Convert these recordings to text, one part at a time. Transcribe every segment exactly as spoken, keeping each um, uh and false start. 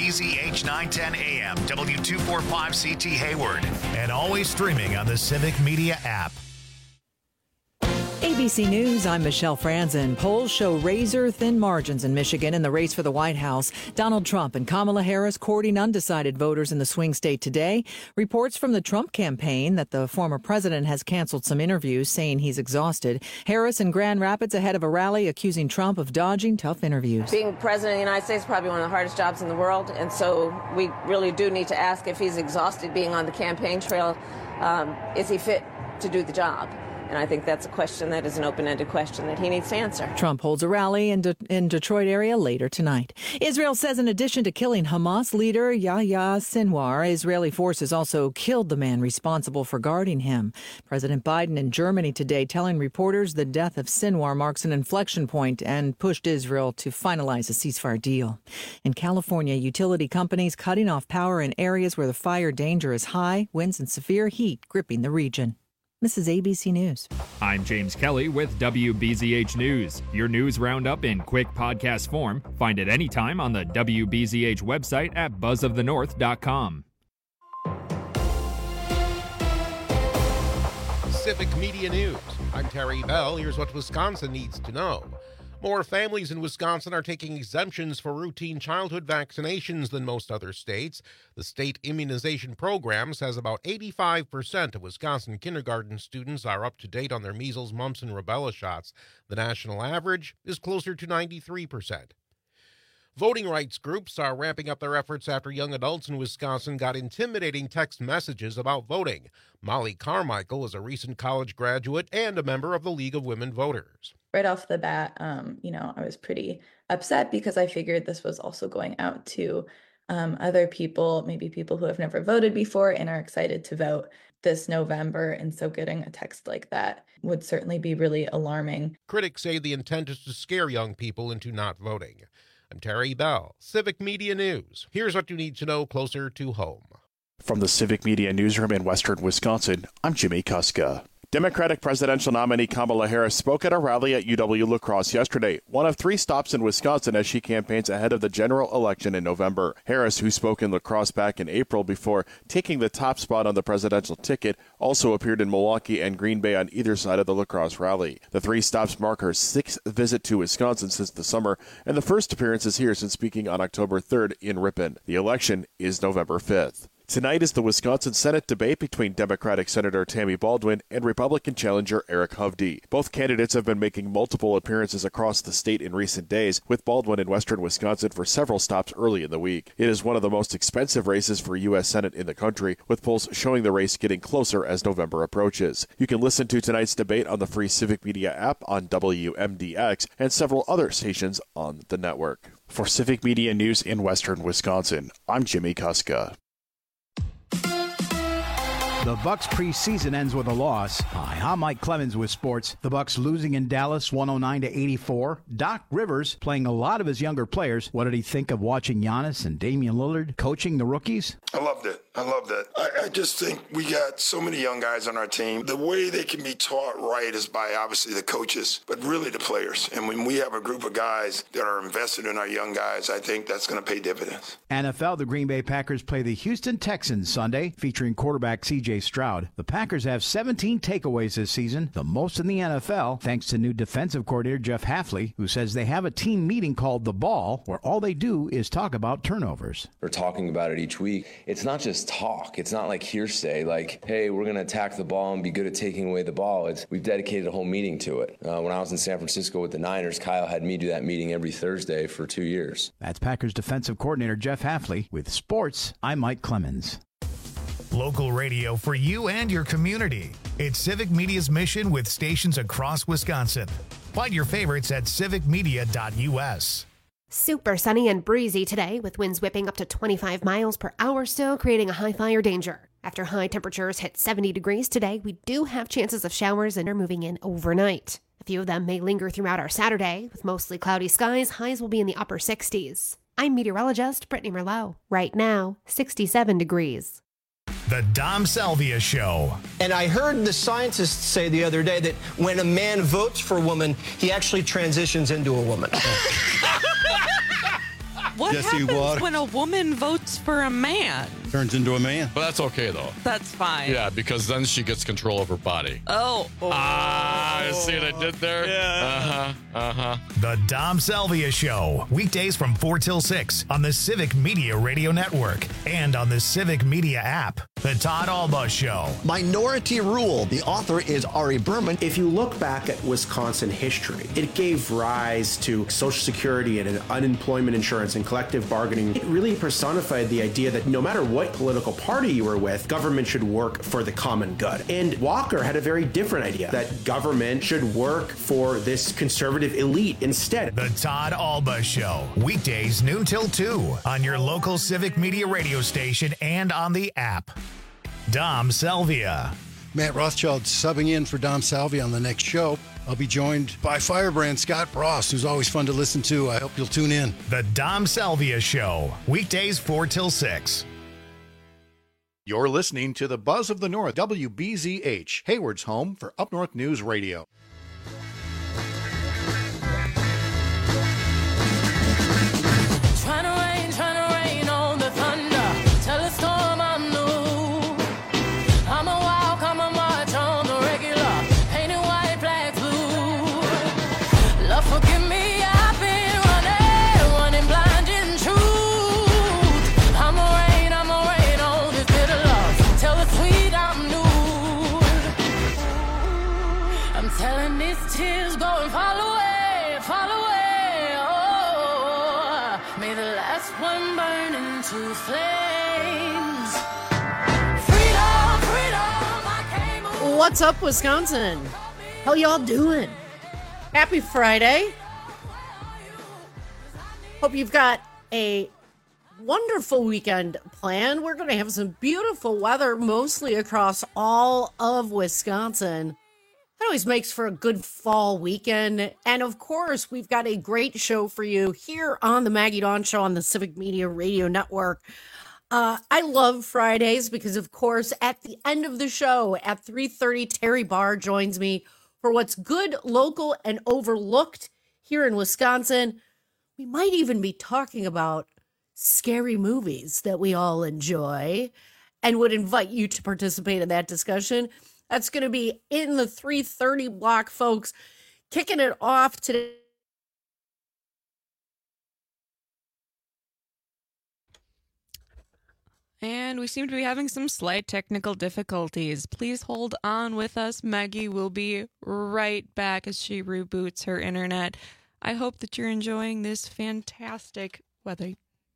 B Z H nine ten A M, W two forty-five C T Hayward, and always streaming on the Civic Media app. A B C News, I'm Michelle Franzen. Polls show razor-thin margins in Michigan in the race for the White House. Donald Trump and Kamala Harris courting undecided voters in the swing state today. Reports from the Trump campaign that the former president has canceled some interviews, saying he's exhausted. Harris in Grand Rapids ahead of a rally accusing Trump of dodging tough interviews. Being president of the United States is probably one of the hardest jobs in the world, and so we really do need to ask if he's exhausted being on the campaign trail. Um, is he fit to do the job? And I think that's a question that is an open-ended question that he needs to answer. Trump holds a rally in, De- in Detroit area later tonight. Israel says in addition to killing Hamas leader Yahya Sinwar, Israeli forces also killed the man responsible for guarding him. President Biden in Germany today telling reporters the death of Sinwar marks an inflection point and pushed Israel to finalize a ceasefire deal. In California, utility companies cutting off power in areas where the fire danger is high, winds and severe heat gripping the region. This is A B C News. I'm James Kelly with W B Z H News. Your news roundup in quick podcast form. Find it anytime on the W B Z H website at buzz of the north dot com. Civic Media News. I'm Terry Bell. Here's what Wisconsin needs to know. More families in Wisconsin are taking exemptions for routine childhood vaccinations than most other states. The state immunization program says about eighty-five percent of Wisconsin kindergarten students are up to date on their measles, mumps, and rubella shots. The national average is closer to ninety-three percent. Voting rights groups are ramping up their efforts after young adults in Wisconsin got intimidating text messages about voting. Molly Carmichael is a recent college graduate and a member of the League of Women Voters. Right off the bat, um, you know, I was pretty upset because I figured this was also going out to um, other people, maybe people who have never voted before and are excited to vote this November. And so getting a text like that would certainly be really alarming. Critics say the intent is to scare young people into not voting. I'm Terry Bell, Civic Media News. Here's what you need to know closer to home. From the Civic Media Newsroom in Western Wisconsin, I'm Jimmy Kuska. Democratic presidential nominee Kamala Harris spoke at a rally at U W-La Crosse yesterday, one of three stops in Wisconsin as she campaigns ahead of the general election in November. Harris, who spoke in La Crosse back in April before taking the top spot on the presidential ticket, also appeared in Milwaukee and Green Bay on either side of the La Crosse rally. The three stops mark her sixth visit to Wisconsin since the summer, and the first appearances here since speaking on October third in Ripon. The election is November fifth. Tonight is the Wisconsin Senate debate between Democratic Senator Tammy Baldwin and Republican challenger Eric Hovde. Both candidates have been making multiple appearances across the state in recent days, with Baldwin in western Wisconsin for several stops early in the week. It is one of the most expensive races for U S Senate in the country, with polls showing the race getting closer as November approaches. You can listen to tonight's debate on the free Civic Media app on W M D X and several other stations on the network. For Civic Media News in western Wisconsin, I'm Jimmy Kuska. The Bucs preseason ends with a loss. Hi, I'm Mike Clemens with sports. The Bucs losing in Dallas one oh nine to eighty-four. Doc Rivers playing a lot of his younger players. What did he think of watching Giannis and Damian Lillard coaching the rookies? I loved it. I loved it. I, I just think we got so many young guys on our team. The way they can be taught right is by obviously the coaches, but really the players. And when we have a group of guys that are invested in our young guys, I think that's going to pay dividends. N F L, the Green Bay Packers play the Houston Texans Sunday, featuring quarterback C J Stroud. The Packers have seventeen takeaways this season, the most in the N F L, thanks to new defensive coordinator Jeff Hafley, who says they have a team meeting called The Ball, where all they do is talk about turnovers. We're talking about it each week. It's not just talk. It's not like hearsay, like, hey, we're going to attack the ball and be good at taking away the ball. It's we've dedicated a whole meeting to it. Uh, when I was in San Francisco with the Niners, Kyle had me do that meeting every Thursday for two years. That's Packers defensive coordinator Jeff Hafley. With sports, I'm Mike Clemens. Local radio for you and your community. It's Civic Media's mission with stations across Wisconsin. Find your favorites at civic media dot U S. Super sunny and breezy today, with winds whipping up to twenty-five miles per hour, still creating a high fire danger. After high temperatures hit seventy degrees today, we do have chances of showers and are moving in overnight. A few of them may linger throughout our Saturday. With mostly cloudy skies, highs will be in the upper sixties. I'm meteorologist Brittany Merlot. Right now, sixty-seven degrees. The Dom Salvia Show. And I heard the scientists say the other day that when a man votes for a woman, he actually transitions into a woman. What Jesse happens Watters. when a woman votes for a man? Turns into a man. But that's okay, though. That's fine. Yeah, because then she gets control of her body. Oh. oh. Ah, see what I did there? Yeah. Uh-huh, uh-huh. The Dom Salvia Show, weekdays from four till six on the Civic Media Radio Network and on the Civic Media app. The Todd Alba Show. Minority Rule. The author is Ari Berman. If you look back at Wisconsin history, it gave rise to Social Security and unemployment insurance and collective bargaining. It really personified the idea that no matter what political party you were with, government should work for the common good. And Walker had a very different idea, that government should work for this conservative elite instead. The Todd Alba Show, weekdays noon till two on your local Civic Media radio station and on the app. Dom Salvia. Matt Rothschild subbing in for Dom Salvia on the next show. I'll be joined by Firebrand Scott Ross, who's always fun to listen to. I hope you'll tune in. The Dom Salvia Show, weekdays four till six. You're listening to the Buzz of the North, W B Z H, Hayward's home for Up North News Radio. Trying to rain, trying to rain on the thunder. Tell a storm I'm new. I'm a walk, I'm a march on the regular. Painted white flags blue. Love, forgive me, I've been running, running blind in truth. I'm a rain, I'm a rain on this bitter love. Tell the sweet I'm new. I'm telling these tears go and fall away, fall away. May the last one burn into flames. Freedom, freedom, I came. What's up, Wisconsin? How y'all doing? Happy Friday. Hope you've got a wonderful weekend planned. We're going to have some beautiful weather, mostly across all of Wisconsin. That always makes for a good fall weekend. And of course, we've got a great show for you here on the Maggie Dawn Show on the Civic Media Radio Network. Uh, I love Fridays because, of course, at the end of the show at three thirty, Terry Barr joins me for what's good, local, and overlooked here in Wisconsin. We might even be talking about scary movies that we all enjoy and would invite you to participate in that discussion. That's going to be in the three thirty block, folks. Kicking it off today. And we seem to be having some slight technical difficulties. Please hold on with us. Maggie will be right back as she reboots her internet. I hope that you're enjoying this fantastic weather.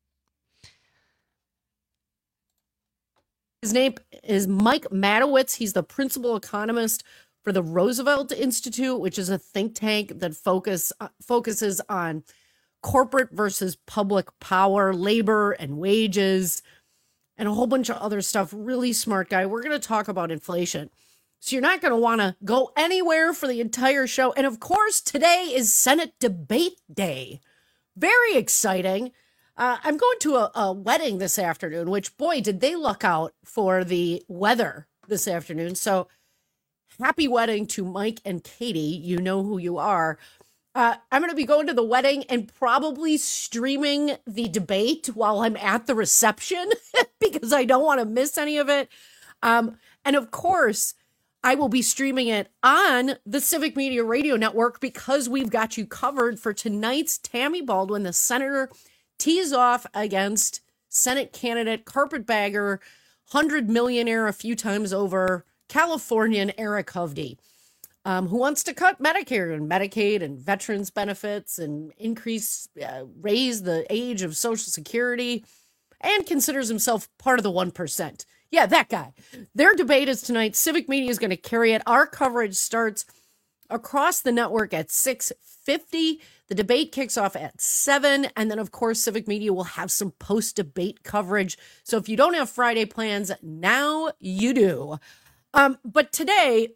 His name is Mike Matowitz. He's the principal economist for the Roosevelt Institute, which is a think tank that focus uh, focuses on corporate versus public power, labor and wages, and a whole bunch of other stuff. Really smart guy. We're going to talk about inflation. So you're not going to want to go anywhere for the entire show. And of course, today is Senate Debate Day. Very exciting. Uh, I'm going to a, a wedding this afternoon, which, boy, did they luck out for the weather this afternoon. So happy wedding to Mike and Katie. You know who you are. Uh, I'm going to be going to the wedding and probably streaming the debate while I'm at the reception because I don't want to miss any of it. Um, and of course, I will be streaming it on the Civic Media Radio Network because we've got you covered for tonight's Tammy Baldwin, the senator, tees off against Senate candidate, carpetbagger, hundred millionaire a few times over, Californian Eric Hovde, um, who wants to cut Medicare and Medicaid and veterans benefits and increase, uh, raise the age of Social Security, and considers himself part of the one percent. Yeah, that guy. Their debate is tonight. Civic Media is going to carry it. Our coverage starts across the network at six fifty. The debate kicks off at seven. And then, of course, Civic Media will have some post-debate coverage. So if you don't have Friday plans, now you do. Um, but today,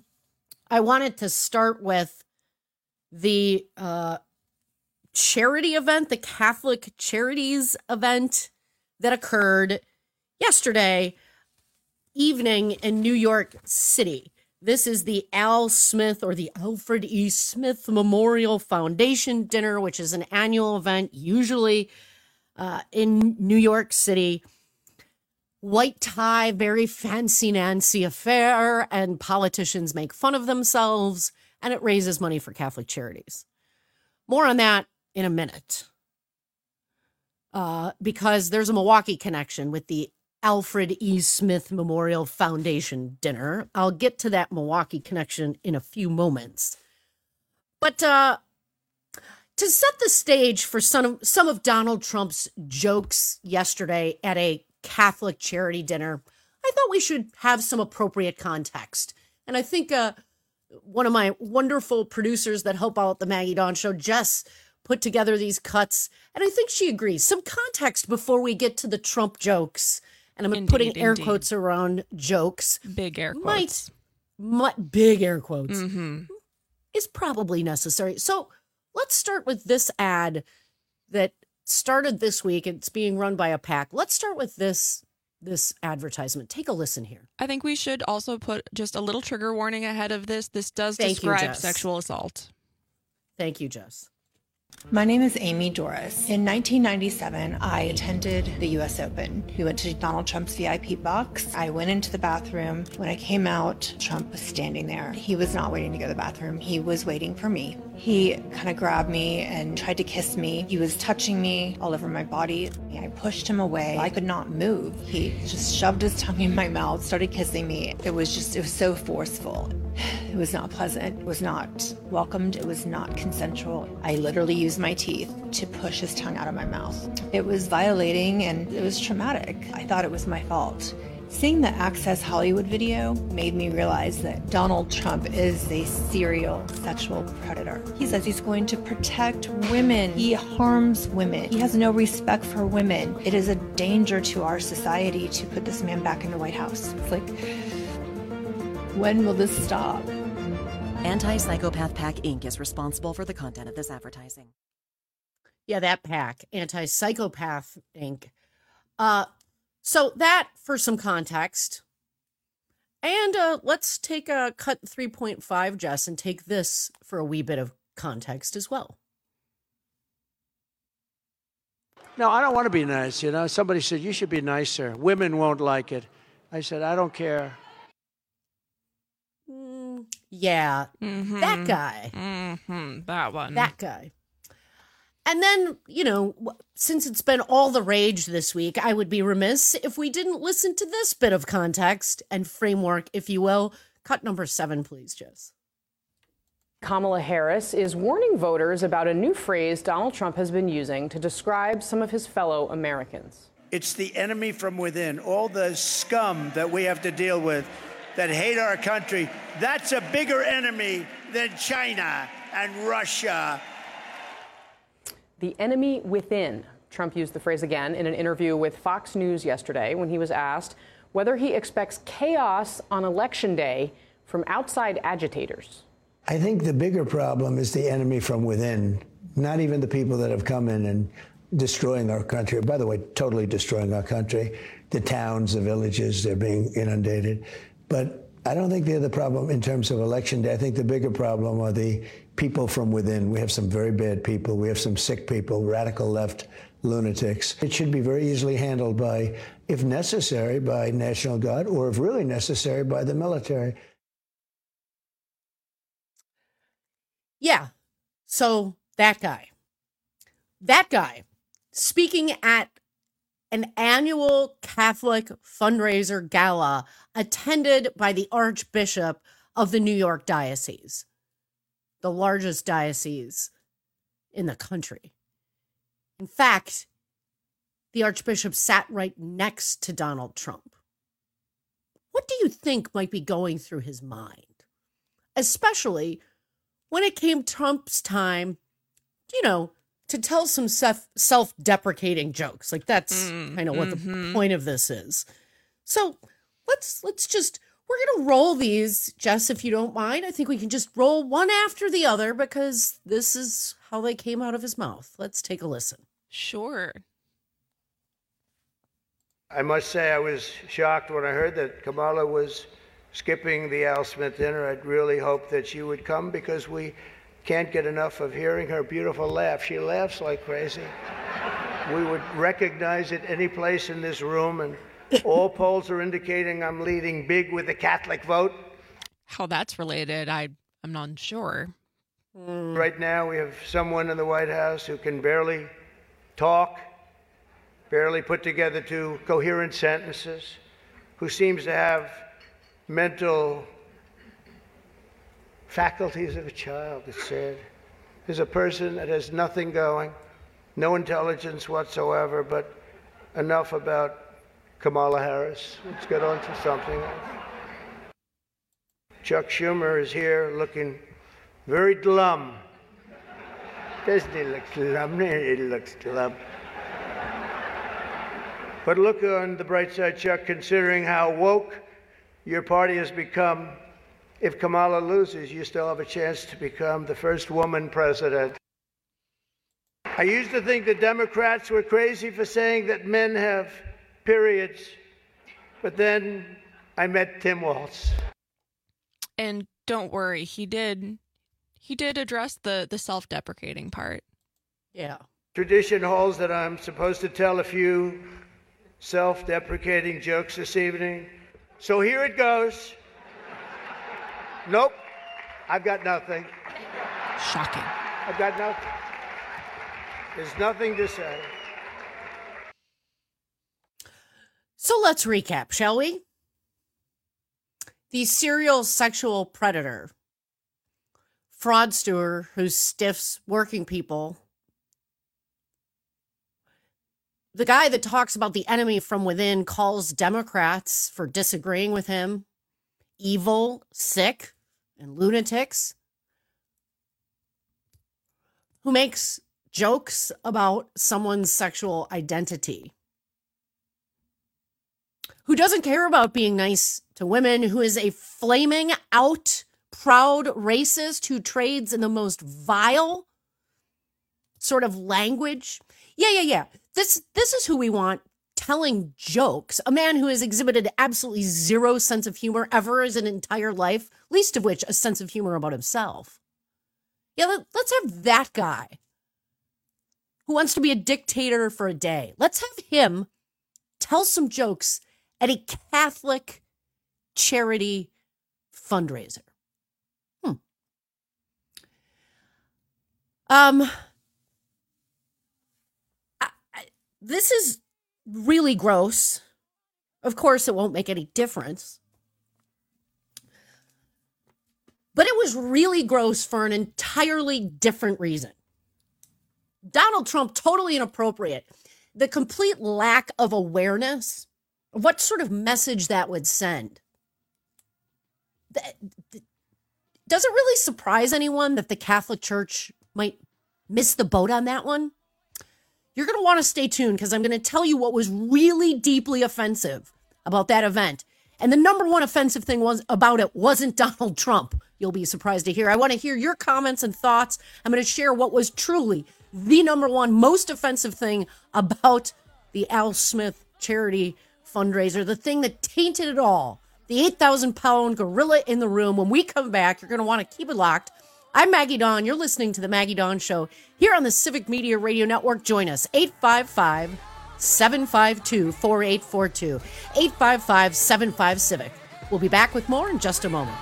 I wanted to start with the uh, charity event, the Catholic Charities event that occurred yesterday evening in New York City. This is the Al Smith or the Alfred E. Smith Memorial Foundation Dinner, which is an annual event, usually uh, in New York City. White tie, very fancy Nancy affair, and politicians make fun of themselves, and it raises money for Catholic charities. More on that in a minute. Uh, because there's a Milwaukee connection with the Alfred E. Smith Memorial Foundation dinner. I'll get to that Milwaukee connection in a few moments. But uh, to set the stage for some of, some of Donald Trump's jokes yesterday at a Catholic charity dinner, I thought we should have some appropriate context. And I think uh, one of my wonderful producers that help out the Maggie Dawn Show, Jess, put together these cuts. And I think she agrees. Some context before we get to the Trump jokes. And I'm Indeed, putting air indeed. quotes around jokes. Big air quotes. Might, might, big air quotes. Mm-hmm. Is probably necessary. So let's start with this ad that started this week. It's being run by a PAC. Let's start with this this advertisement. Take a listen here. I think we should also put just a little trigger warning ahead of this. This does Thank you, describe Jess. sexual assault. Thank you, Jess. My name is Amy Doris. In nineteen ninety-seven, I attended the U S Open. We went to Donald Trump's V I P box. I went into the bathroom. When I came out, Trump was standing there. He was not waiting to go to the bathroom. He was waiting for me. He kind of grabbed me and tried to kiss me. He was touching me all over my body. I pushed him away. I could not move. He just shoved his tongue in my mouth, started kissing me. It was just, it was so forceful. It was not pleasant. It was not welcomed. It was not consensual. I literally used my teeth to push his tongue out of my mouth. It was violating and it was traumatic. I thought it was my fault. Seeing the Access Hollywood video made me realize that Donald Trump is a serial sexual predator. He says he's going to protect women. He harms women. He has no respect for women. It is a danger to our society to put this man back in the White House. It's like, when will this stop? Anti-Psychopath PAC Incorporated is responsible for the content of this advertising. Yeah, that PAC, Anti-Psychopath Incorporated. Uh, so that for some context. And uh, let's take a cut three point five, Jess, and take this for a wee bit of context as well. No, I don't want to be nice. You know, somebody said, you should be nicer. Women won't like it. I said, I don't care. Mm, yeah, Mm-hmm. that guy. Mm-hmm. That one. That guy. And then, you know, since it's been all the rage this week, I would be remiss if we didn't listen to this bit of context and framework, if you will. Cut number seven, please, Jess. Kamala Harris is warning voters about a new phrase Donald Trump has been using to describe some of his fellow Americans. It's the enemy from within, all the scum that we have to deal with that hate our country. That's a bigger enemy than China and Russia. The enemy within. Trump used the phrase again in an interview with Fox News yesterday when he was asked whether he expects chaos on Election Day from outside agitators. I think the bigger problem is the enemy from within, not even the people that have come in and destroying our country. By the way, totally destroying our country. The towns, the villages, they're being inundated. But I don't think they're the problem in terms of Election Day. I think the bigger problem are the people from within. We have some very bad people. We have some sick people, radical left lunatics. It should be very easily handled by, if necessary, by National Guard, or if really necessary, by the military. Yeah. So that guy, that guy speaking at an annual Catholic fundraiser gala attended by the Archbishop of the New York Diocese, the largest diocese in the country. In fact, the Archbishop sat right next to Donald Trump. What do you think might be going through his mind? Especially when it came Trump's time, you know, to tell some self, self-deprecating jokes. Like that's mm, kind of what mm-hmm. the point of this is. So let's let's just, we're going to roll these, Jess, if you don't mind. I think we can just roll one after the other because this is how they came out of his mouth. Let's take a listen. Sure. I must say I was shocked when I heard that Kamala was skipping the Al Smith dinner. I'd really hoped that she would come because we can't get enough of hearing her beautiful laugh. She laughs like crazy. we would recognize it any place in this room, and all polls are indicating I'm leading big with the Catholic vote. How that's related, I, I'm not sure. Right now, we have someone in the White House who can barely talk, barely put together two coherent sentences, who seems to have mental faculties of a child, it's said. There's a person that has nothing going, no intelligence whatsoever, but enough about Kamala Harris. Let's get on to something else. Chuck Schumer is here looking very glum. Doesn't he look glum? He looks glum. But look on the bright side, Chuck, considering how woke your party has become. If Kamala loses, you still have a chance to become the first woman president. I used to think the Democrats were crazy for saying that men have periods, but then I met Tim Walz. And don't worry, he did he did address the, the self-deprecating part. Yeah. Tradition holds that I'm supposed to tell a few self-deprecating jokes this evening. So here it goes. Nope, I've got nothing. Shocking. I've got nothing. There's nothing to say. So let's recap, shall we? The serial sexual predator, fraudster who stiffs working people, the guy that talks about the enemy from within calls Democrats for disagreeing with him evil, sick, and lunatics, who makes jokes about someone's sexual identity, who doesn't care about being nice to women, who is a flaming out, proud racist who trades in the most vile sort of language. Yeah, yeah, yeah. This, this is who we want telling jokes. A man who has exhibited absolutely zero sense of humor ever his entire life, least of which a sense of humor about himself. Yeah, let, let's have that guy who wants to be a dictator for a day. Let's have him tell some jokes at a Catholic charity fundraiser. Hmm. Um, I, I, this is really gross. Of course, it won't make any difference. But it was really gross for an entirely different reason. Donald Trump, totally inappropriate. The complete lack of awareness of what sort of message that would send. Does it really surprise anyone that the Catholic Church might miss the boat on that one? You're going to want to stay tuned because I'm going to tell you what was really deeply offensive about that event. And the number one offensive thing was about it wasn't Donald Trump. You'll be surprised to hear. I want to hear your comments and thoughts. I'm going to share what was truly the number one most offensive thing about the Al Smith charity fundraiser, the thing that tainted it all, the eight thousand pound gorilla in the room. When we come back, you're going to want to keep it locked. I'm Maggie Dawn. You're listening to The Maggie Dawn Show here on the Civic Media Radio Network. Join us, eight five five, seven five two, four eight four two, eight five five, seven five, CIVIC. We'll be back with more in just a moment.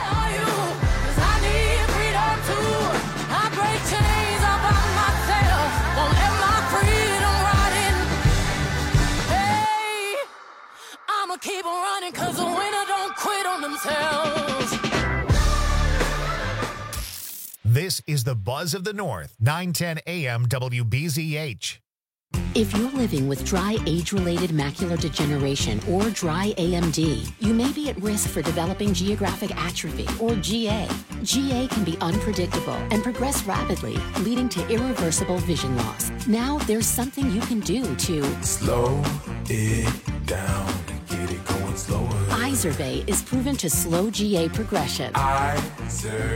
Keep running because the winner don't quit on themselves. This is the Buzz of the North, nine ten A M W B Z H. If you're living with dry age-related macular degeneration or dry A M D, you may be at risk for developing geographic atrophy or G A. G A can be unpredictable and progress rapidly, leading to irreversible vision loss. Now there's something you can do to slow it down. Get it going slower. Izervay is proven to slow G A progression. Izervay.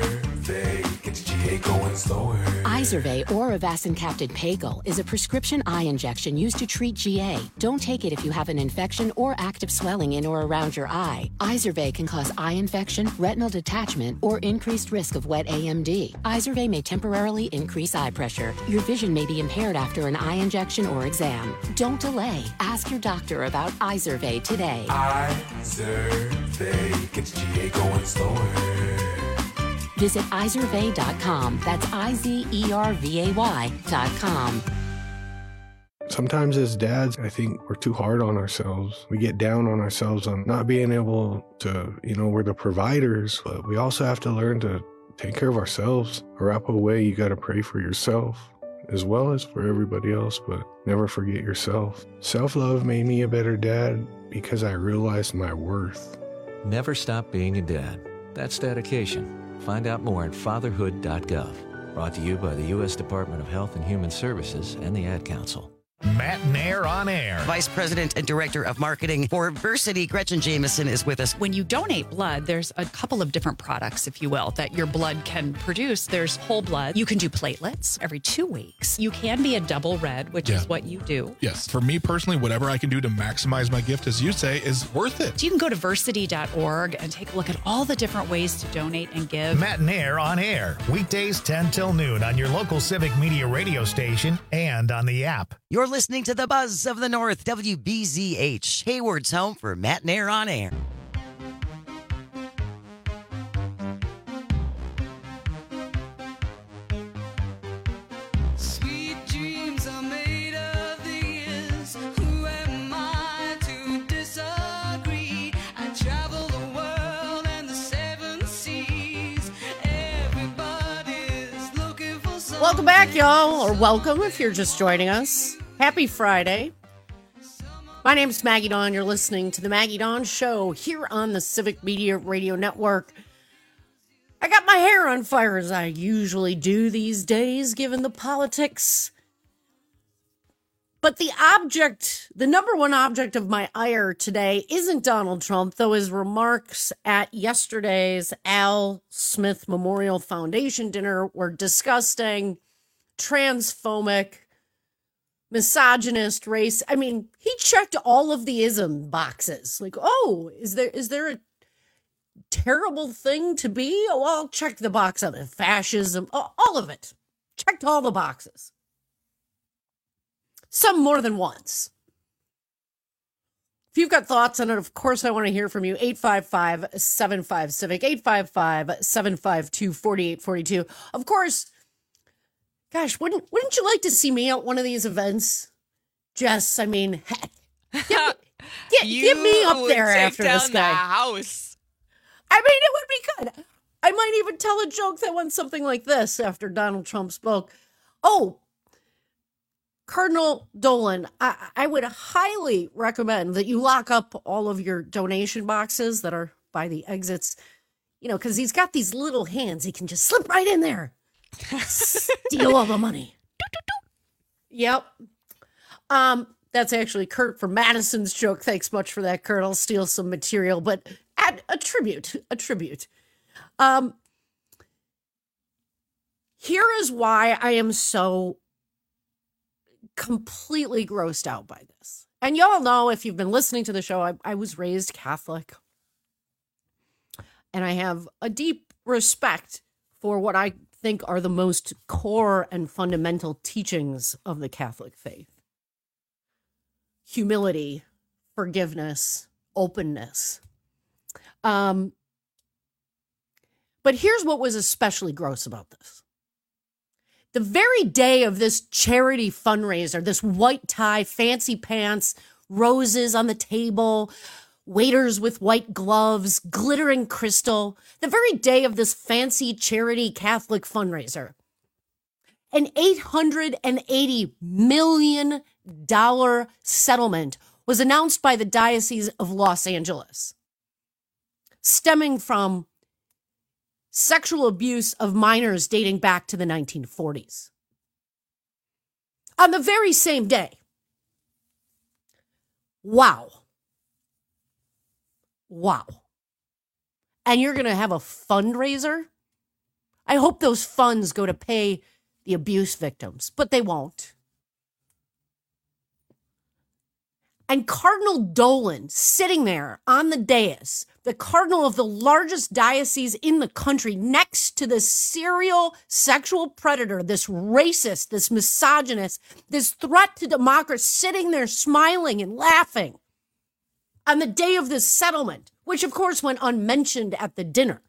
Izervay gets G A going slower. Izervay or avacincaptad Pagel is a prescription eye injection used to treat G A. Don't take it if you have an infection or active swelling in or around your eye. Izervay can cause eye infection, retinal detachment, or increased risk of wet A M D. Izervay may temporarily increase eye pressure. Your vision may be impaired after an eye injection or exam. Don't delay. Ask your doctor about Izervay today. Izervay gets G A going slower. Visit Izervay dot com. That's I Z E R V A Y dot com. Sometimes as dads, I think we're too hard on ourselves. We get down on ourselves on not being able to, you know, we're the providers, but we also have to learn to take care of ourselves. Arapahoe way, you got to pray for yourself as well as for everybody else, but never forget yourself. Self-love made me a better dad because I realized my worth. Never stop being a dad. That's dedication. Find out more at fatherhood dot gov. Brought to you by the U S Department of Health and Human Services and the Ad Council. Matt Nair on air. Vice President and Director of Marketing for Versity, Gretchen Jameson, is with us. When you donate blood, there's a couple of different products, if you will, that your blood can produce. There's whole blood. You can do platelets every two weeks. You can be a double red, which Yeah. is what you do. Yes. For me personally, whatever I can do to maximize my gift, as you say, is worth it. So you can go to versity dot org and take a look at all the different ways to donate and give. Matt Nair on air. Weekdays ten till noon on your local Civic Media radio station and on the app. You're listening to the Buzz of the North, W B Z H, Hayward's home for Matt Nair on air. Sweet dreams are made of these. Who am I to disagree? I travel the world and the seven seas. Everybody's looking for something. Welcome back, y'all, or welcome if you're just joining us. Happy Friday. My name's Maggie Dawn. You're listening to the Maggie Dawn Show here on the Civic Media Radio Network. I got my hair on fire as I usually do these days, given the politics. But the object, the number one object of my ire today isn't Donald Trump, though his remarks at yesterday's Al Smith Memorial Foundation dinner were disgusting, transphobic, misogynist, race. I mean, he checked all of the ism boxes. Like, oh, is there is there a terrible thing to be? Oh, I'll check the box of it. Fascism, all of it. Checked all the boxes. Some more than once. If you've got thoughts on it, of course, I want to hear from you. eight five five, seven five, CIVIC, eight five five, seven five two, four eight four two. Of course, gosh, wouldn't wouldn't you like to see me at one of these events? Jess, I mean, heck, get, get, get me up there after this guy. The house. I mean, it would be good. I might even tell a joke that went something like this after Donald Trump spoke. Oh, Cardinal Dolan, I, I would highly recommend that you lock up all of your donation boxes that are by the exits, you know, because he's got these little hands. He can just slip right in there. Steal all the money. Yep. Um, that's actually Kurt from Madison's joke. Thanks much for that, Kurt. I'll steal some material, but add a tribute, a tribute. Um, here is why I am so completely grossed out by this. And y'all know, if you've been listening to the show, I, I was raised Catholic. And I have a deep respect for what I think are the most core and fundamental teachings of the Catholic faith. Humility, forgiveness, openness. Um, but here's what was especially gross about this. The very day of this charity fundraiser, this white tie, fancy pants, roses on the table, waiters with white gloves, glittering crystal, the very day of this fancy charity Catholic fundraiser, an eight hundred eighty million dollars settlement was announced by the Diocese of Los Angeles, stemming from sexual abuse of minors dating back to the nineteen forties. On the very same day. Wow. Wow. And you're going to have a fundraiser I hope those funds go to pay the abuse victims, but they won't. And Cardinal Dolan sitting there on the dais, the cardinal of the largest diocese in the country, next to this serial sexual predator, this racist, this misogynist, this threat to democracy, sitting there smiling and laughing on the day of this settlement, which of course went unmentioned at the dinner.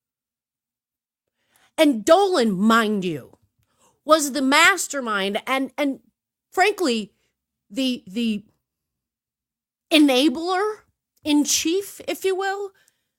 And Dolan, mind you, was the mastermind and, and frankly, the, the enabler in chief, if you will,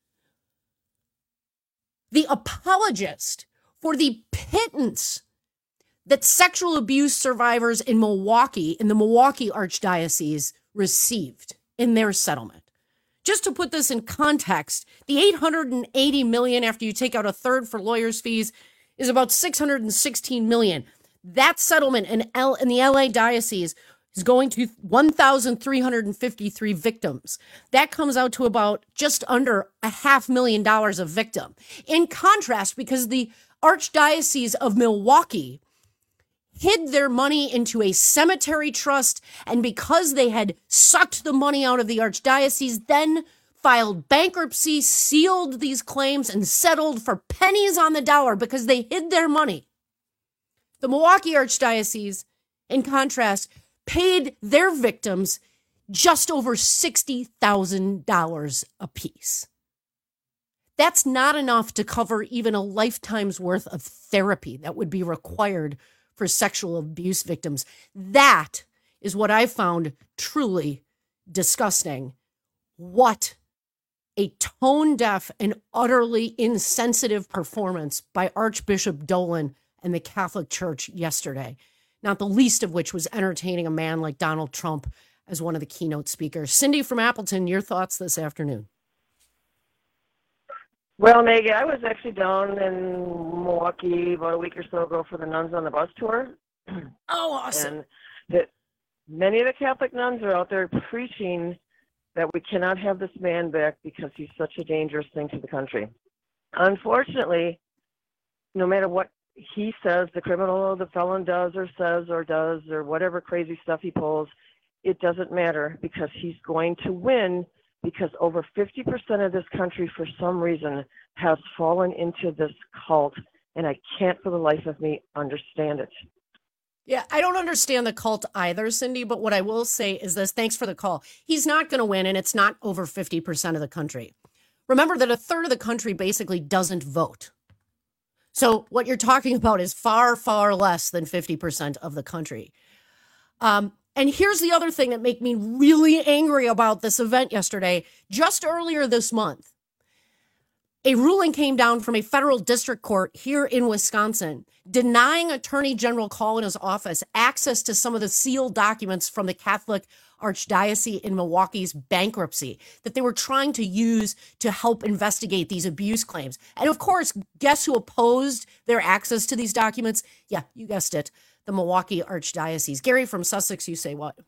the apologist for the pittance that sexual abuse survivors in Milwaukee, in the Milwaukee Archdiocese, received in their settlement. Just to put this in context, the eight hundred eighty million dollars after you take out a third for lawyers' fees is about six hundred sixteen million dollars. That settlement in, L- in the L A diocese is going to one thousand three hundred fifty-three victims. That comes out to about just under a half million dollars a victim. In contrast, because the Archdiocese of Milwaukee hid their money into a cemetery trust, and because they had sucked the money out of the Archdiocese, then filed bankruptcy, sealed these claims, and settled for pennies on the dollar because they hid their money. The Milwaukee Archdiocese, in contrast, paid their victims just over sixty thousand dollars apiece. That's not enough to cover even a lifetime's worth of therapy that would be required for sexual abuse victims. That is what I found truly disgusting. What a tone-deaf and utterly insensitive performance by Archbishop Dolan and the Catholic Church yesterday. Not the least of which was entertaining a man like Donald Trump as one of the keynote speakers. Cindy from Appleton, your thoughts this afternoon. Well, Maggie, I was actually down in Milwaukee about a week or so ago for the Nuns on the Bus tour. Oh, awesome. And that many of the Catholic nuns are out there preaching that we cannot have this man back because he's such a dangerous thing to the country. Unfortunately, no matter what he says, the criminal or the felon does or says or does or whatever crazy stuff he pulls, it doesn't matter because he's going to win, because over fifty percent of this country for some reason has fallen into this cult, and I can't for the life of me understand it. Yeah, I don't understand the cult either, Cindy, but what I will say is this. Thanks for the call. He's not going to win, and it's not over fifty percent of the country. Remember that a third of the country basically doesn't vote. So what you're talking about is far, far less than fifty percent of the country. Um, and here's the other thing that made me really angry about this event yesterday. Just earlier this month, a ruling came down from a federal district court here in Wisconsin denying Attorney General Collins' office access to some of the sealed documents from the Catholic Archdiocese in Milwaukee's bankruptcy that they were trying to use to help investigate these abuse claims. And of course, guess who opposed their access to these documents? Yeah, you guessed it, the Milwaukee Archdiocese. Gary from Sussex, you say what?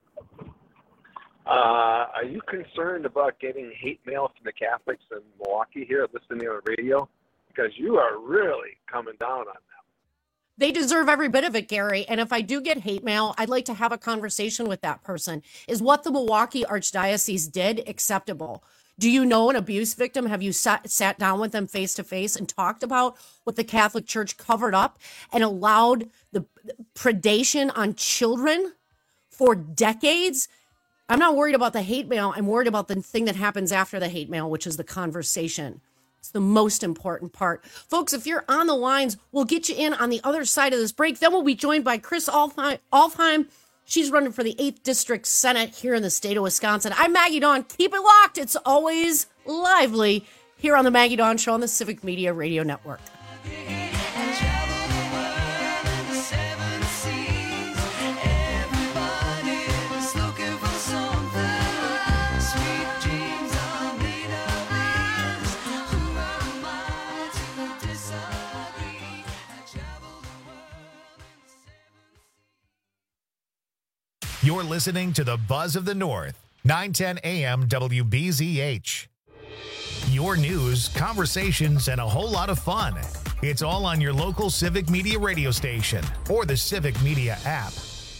Uh, are you concerned about getting hate mail from the Catholics in Milwaukee here listening on the radio? Because you are really coming down on them. They deserve every bit of it, Gary. And if I do get hate mail, I'd like to have a conversation with that person. Is what the Milwaukee Archdiocese did acceptable? Do you know an abuse victim? Have you sat, sat down with them face to face and talked about what the Catholic Church covered up and allowed the predation on children for decades? I'm not worried about the hate mail. I'm worried about the thing that happens after the hate mail, which is the conversation. It's the most important part. Folks, if you're on the lines, we'll get you in on the other side of this break. Then we'll be joined by Chris Alfheim. Alfheim. She's running for the eighth District Senate here in the state of Wisconsin. I'm Maggie Dawn. Keep it locked. It's always lively here on the Maggie Dawn Show on the Civic Media Radio Network. You're listening to the Buzz of the North, nine ten A M W B Z H. Your news, conversations, and a whole lot of fun. It's all on your local Civic Media radio station or the Civic Media app.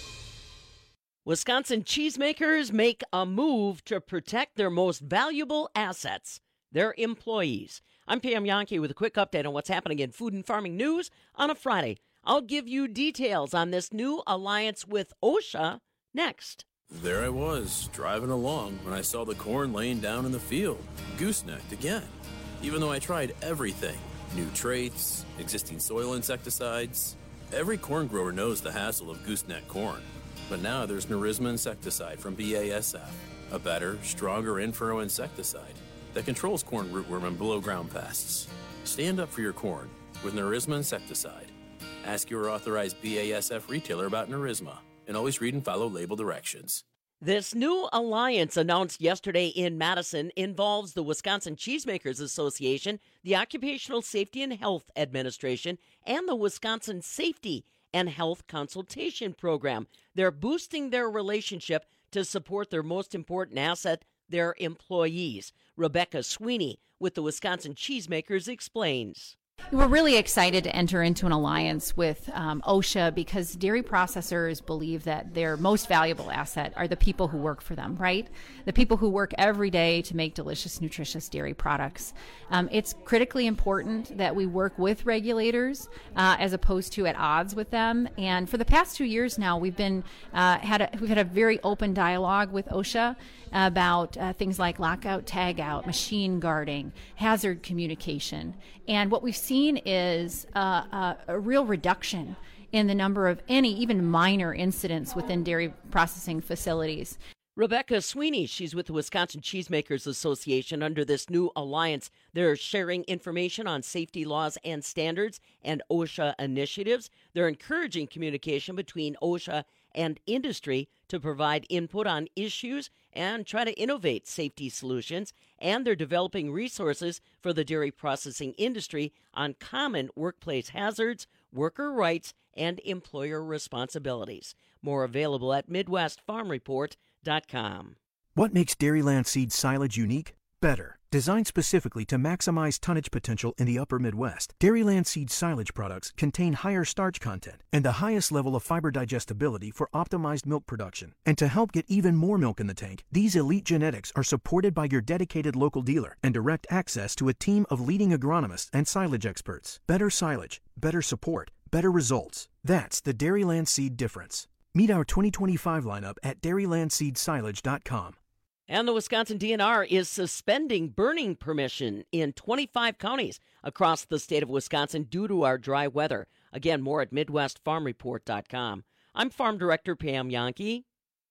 Wisconsin cheesemakers make a move to protect their most valuable assets, their employees. I'm Pam Yankee with a quick update on what's happening in food and farming news on a Friday. I'll give you details on this new alliance with OSHA next. There I was, driving along, when I saw the corn laying down in the field, goosenecked again. Even though I tried everything, new traits, existing soil insecticides, every corn grower knows the hassle of gooseneck corn. But now there's Nerisma insecticide from B A S F, a better, stronger in-furrow insecticide that controls corn rootworm and below-ground pests. Stand up for your corn with Nerisma insecticide. Ask your authorized B A S F retailer about Nerisma, and always read and follow label directions. This new alliance announced yesterday in Madison involves the Wisconsin Cheesemakers Association, the Occupational Safety and Health Administration, and the Wisconsin Safety and Health Consultation Program. They're boosting their relationship to support their most important asset, their employees. Rebecca Sweeney with the Wisconsin Cheesemakers explains. We're really excited to enter into an alliance with um, OSHA because dairy processors believe that their most valuable asset are the people who work for them, right? The people who work every day to make delicious, nutritious dairy products. Um, it's critically important that we work with regulators uh, as opposed to at odds with them. And for the past two years now, we've been uh, had a, we've had a very open dialogue with OSHA about uh, things like lockout, tagout, machine guarding, hazard communication. And what we've seen is uh, uh, a real reduction in the number of any, even minor incidents within dairy processing facilities. Rebecca Sweeney, she's with the Wisconsin Cheesemakers Association. Under this new alliance, they're sharing information on safety laws and standards and OSHA initiatives. They're encouraging communication between OSHA and industry to provide input on issues and try to innovate safety solutions. And they're developing resources for the dairy processing industry on common workplace hazards, worker rights, and employer responsibilities. More available at Midwest Farm Report dot com. What makes Dairyland Seed silage unique? Better. Designed specifically to maximize tonnage potential in the upper Midwest, Dairyland Seed silage products contain higher starch content and the highest level of fiber digestibility for optimized milk production. And to help get even more milk in the tank, these elite genetics are supported by your dedicated local dealer and direct access to a team of leading agronomists and silage experts. Better silage, better support, better results. That's the Dairyland Seed difference. Meet our twenty twenty-five lineup at dairyland seed silage dot com. And the Wisconsin D N R is suspending burning permission in twenty-five counties across the state of Wisconsin due to our dry weather. Again, more at Midwest Farm Report dot com. I'm Farm Director Pam Yankee.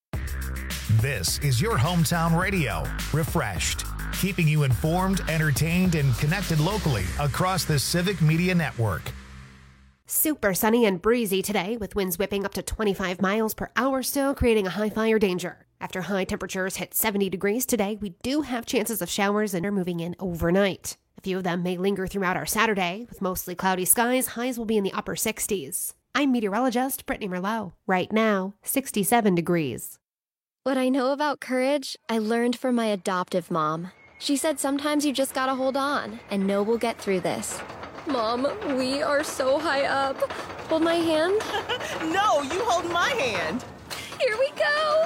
This is your hometown radio, Refreshed, keeping you informed, entertained, and connected locally across the Civic Media Network. Super sunny and breezy today, with winds whipping up to twenty-five miles per hour, still creating a high fire danger. After high temperatures hit seventy degrees today, we do have chances of showers and are moving in overnight. A few of them may linger throughout our Saturday. With mostly cloudy skies, highs will be in the upper sixties. I'm meteorologist Brittany Merlot. Right now, sixty-seven degrees. What I know about courage, I learned from my adoptive mom. She said sometimes you just gotta hold on and know we'll get through this. Mom, we are so high up. Hold my hand. No, you hold my hand. Here we go.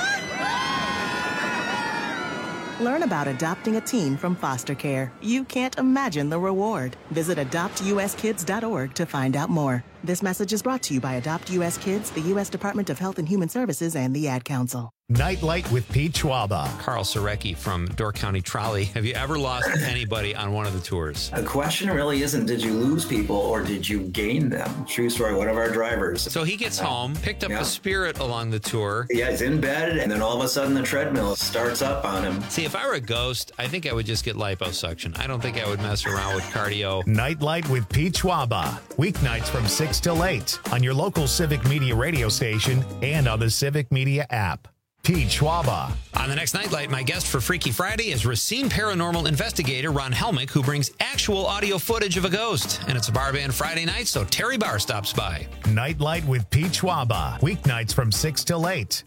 Learn about adopting a teen from foster care. You can't imagine the reward. Visit adopt u s kids dot org to find out more. This message is brought to you by Adopt U S Kids, the U S Department of Health and Human Services, and the Ad Council. Nightlight with Pete Schwaba. Carl Sorecki from Door County Trolley. Have you ever lost anybody on one of the tours? The question really isn't, did you lose people or did you gain them? True story, one of our drivers. So he gets home, picked up yeah. a Spirit along the tour. Yeah, he's in bed, and then all of a sudden the treadmill starts up on him. See, if I were a ghost, I think I would just get liposuction. I don't think I would mess around with cardio. Nightlight with Pete Schwaba. Weeknights from six till eight on your local Civic Media radio station and on the Civic Media app. Pete Schwaba. On the next Nightlight, my guest for Freaky Friday is Racine paranormal investigator Ron Helmick, who brings actual audio footage of a ghost. And it's a bar band Friday night, so Terry Barr stops by. Nightlight with Pete Schwaba. Weeknights from six till eight.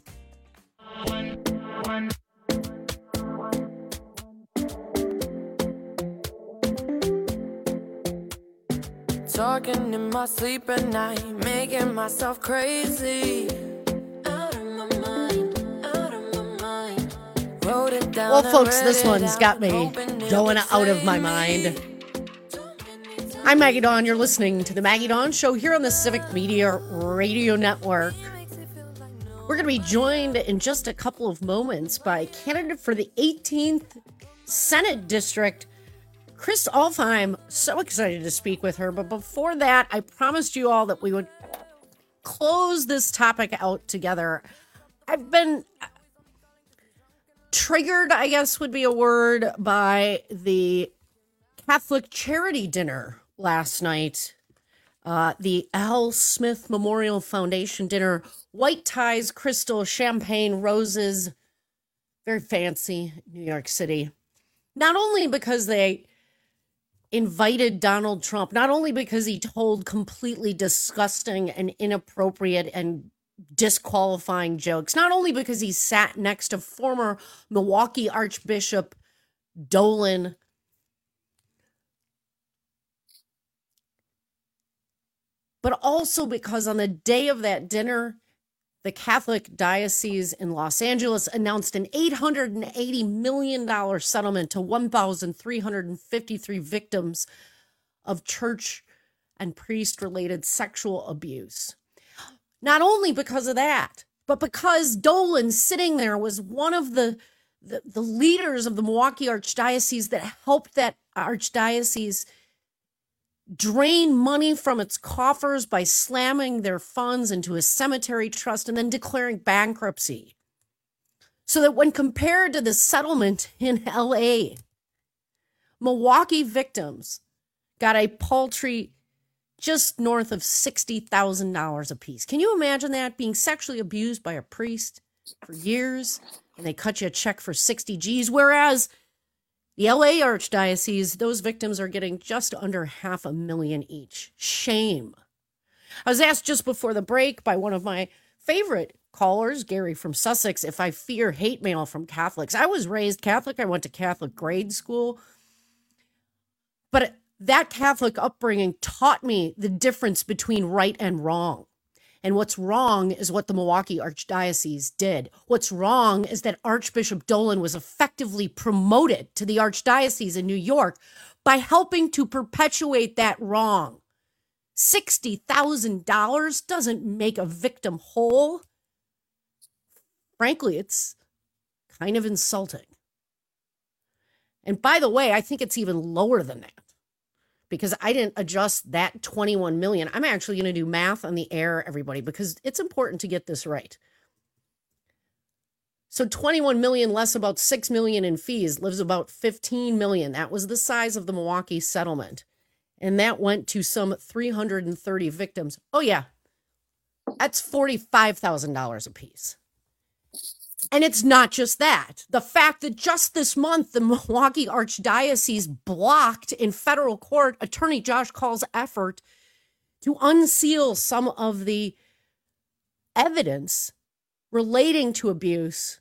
Talking in my sleep at night, making myself crazy. Out of my mind, out of my mind. Wrote it down. Well, folks, this one's got me going out of my mind. I'm Maggie Dawn. You're listening to the Maggie Dawn Show here on the Civic Media Radio Network. We're going to be joined in just a couple of moments by candidate for the eighteenth Senate District, Chris Alfheim. So excited to speak with her. But before that, I promised you all that we would close this topic out together. I've been triggered, I guess would be a word, by the Catholic charity dinner last night. Uh, the Al Smith Memorial Foundation dinner. White ties, crystal, champagne, roses. Very fancy, New York City. Not only because they invited Donald Trump, not only because he told completely disgusting and inappropriate and disqualifying jokes, not only because he sat next to former Milwaukee Archbishop Dolan, but also because on the day of that dinner, the Catholic Diocese in Los Angeles announced an eight hundred eighty million dollars settlement to one thousand three hundred fifty-three victims of church and priest-related sexual abuse. Not only because of that, but because Dolan sitting there was one of the, the, the leaders of the Milwaukee Archdiocese that helped that archdiocese drain money from its coffers by slamming their funds into a cemetery trust and then declaring bankruptcy. So that when compared to the settlement in L A, Milwaukee victims got a paltry just north of sixty thousand dollars apiece. Can you imagine that? Being sexually abused by a priest for years and they cut you a check for sixty G's, whereas the L A Archdiocese, those victims are getting just under half a million each. Shame. I was asked just before the break by one of my favorite callers, Gary from Sussex, if I fear hate mail from Catholics. I was raised Catholic. I went to Catholic grade school. But that Catholic upbringing taught me the difference between right and wrong. And what's wrong is what the Milwaukee Archdiocese did. What's wrong is that Archbishop Dolan was effectively promoted to the Archdiocese in New York by helping to perpetuate that wrong. sixty thousand dollars doesn't make a victim whole. Frankly, it's kind of insulting. And by the way, I think it's even lower than that, because I didn't adjust that twenty-one million. I'm actually going to do math on the air, everybody, because it's important to get this right. So twenty-one million less about six million in fees leaves about fifteen million. That was the size of the Milwaukee settlement. And that went to some three hundred thirty victims. Oh yeah, that's forty-five thousand dollars a piece. And it's not just that. The fact that just this month, the Milwaukee Archdiocese blocked in federal court Attorney Josh Call's effort to unseal some of the evidence relating to abuse